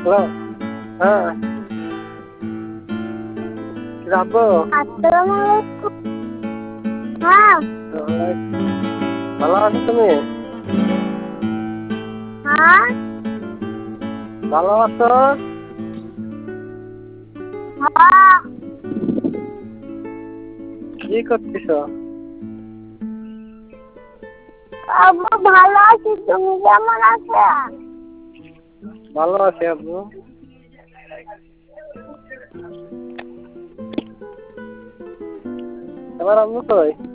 Hello, হ্যাঁ, রাব্বো। আসসালামু আলাইকুম। হ্যাঁ। ভালো আছো তুমি? হ্যাঁ। ভালো আছো? হ্যাঁ। কি করতেছ? আব্বু ভালো আছি, তুমি কেমন আছো? ভালো আছি আব্বু। এবার আব্বু কই?